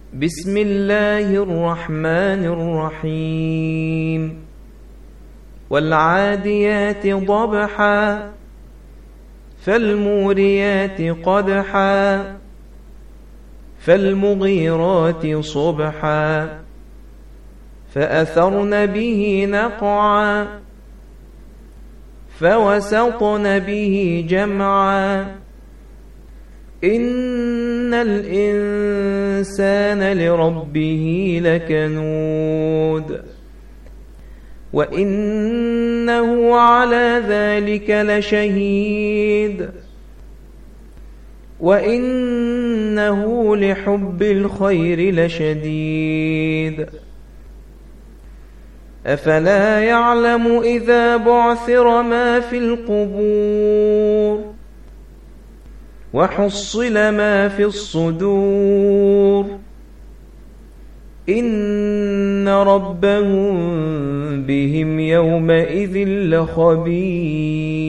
بسم الله الرحمن الرحيم والعاديات ضبحا فالموريات قدحا فالمغيرات صبحا فأثرن به نقعا فوسطن به جمعا إن الإنسان لربه لكنود وإنه على ذلك لشهيد وإنه لحب الخير لشديد أفلا يعلم إذا بعثر ما في القبور وحصل ما في الصدور إن ربهم بهم يومئذ لخبير.